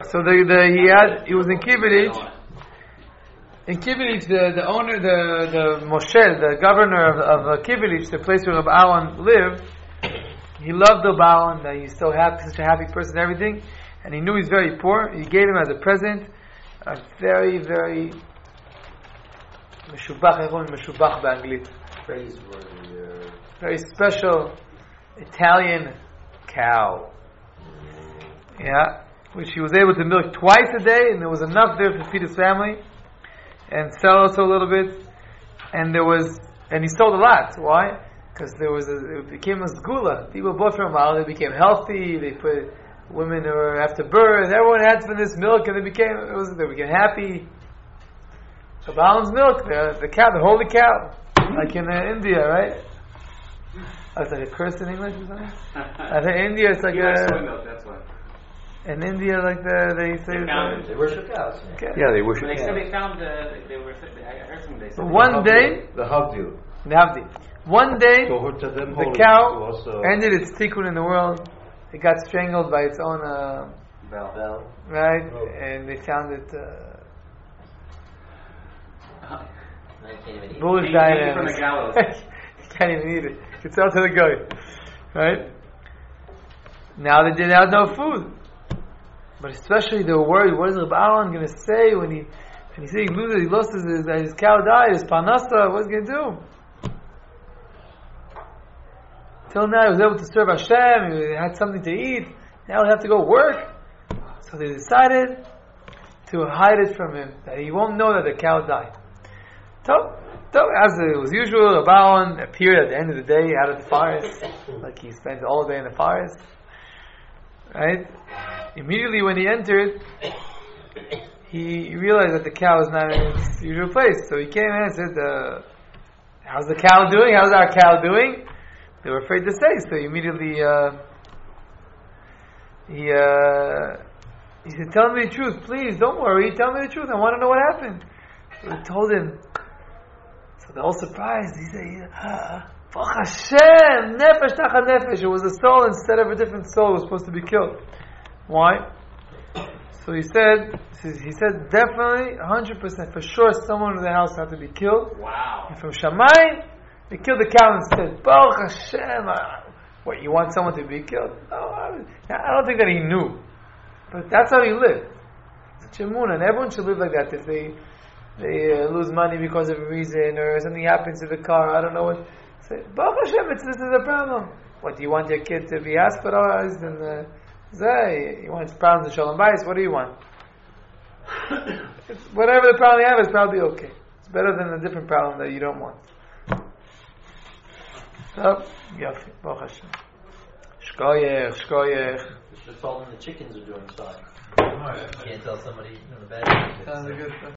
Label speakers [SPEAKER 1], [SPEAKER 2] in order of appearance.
[SPEAKER 1] So he was in Kibbutz. In Kibbutz, the owner, the Moshe, the governor of Kibbutz, the place where Reb Aaron lived, he loved Reb Aaron, that he's so happy, such a happy person and everything, and he knew he's very poor. He gave him as a present a very, very meshubach ba'anglit. Very special Italian cow. Yeah, which he was able to milk twice a day, and there was enough there to feed his family and sell also a little bit. And he sold a lot. Why? Because it became a sgula. People bought from him, they became healthy. They put women who were after birth. Everyone had from this milk, and they became happy. So Baalam's milk, the cow, the holy cow, like in India, right? Oh, it's like a curse in English or something. I think India, it's like
[SPEAKER 2] milk, that's why.
[SPEAKER 1] In India, like they say
[SPEAKER 3] they worship cows.
[SPEAKER 1] Okay.
[SPEAKER 4] Yeah, they worship.
[SPEAKER 2] They said they found they were. I heard something. They said
[SPEAKER 1] one day
[SPEAKER 4] the Havdil.
[SPEAKER 1] One day, the cow ended its tikkun in the world. It got strangled by its own
[SPEAKER 2] bell.
[SPEAKER 1] Right, and they found it. Bullish diet
[SPEAKER 2] from the gallows.
[SPEAKER 1] You can't even eat it. It's out to the guy, right? Now they didn't have no food, but especially they were worried. What is Reb Aaron going to say when he said he lost his cow died, his parnasa? What's he going to do? Till now he was able to serve Hashem. He had something to eat. Now he'll have to go work. So they decided to hide it from him, that he won't know that the cow died. So as it was usual, Reb Aaron appeared at the end of the day out of the forest, like he spends all day in the forest. Right? Immediately when he entered, he realized that the cow is not in its usual place. So he came in and said, "How's the cow doing? How's our cow doing?" They were afraid to say. So immediately he said, "Tell me the truth, please. Don't worry. Tell me the truth. I want to know what happened." So he told him. So they're all surprised. He said, Baruch Hashem, nefesh tachad nefesh. It was a soul instead of a different soul. It was supposed to be killed. Why? So he said definitely, 100% for sure, someone in the house had to be killed.
[SPEAKER 2] Wow.
[SPEAKER 1] And from Shammai, they killed the cow instead. Baruch Hashem. What, you want someone to be killed? No, I don't think that he knew. But that's how he lived. It's emunah, and everyone should live like that. If they lose money because of a reason, or something happens to the car, I don't know what. Say, Baruch Hashem, this is a problem. What, do you want your kid to be hospitalized? And you want problems in Shalom Bayis? What do you want? Whatever the problem you have is probably okay. It's better than a different problem that you don't want. So, Yafi, Baruch Hashem. Shkoyech.
[SPEAKER 3] Just told them the chickens are doing fine. You can't tell somebody in the bed.
[SPEAKER 1] Sounds good.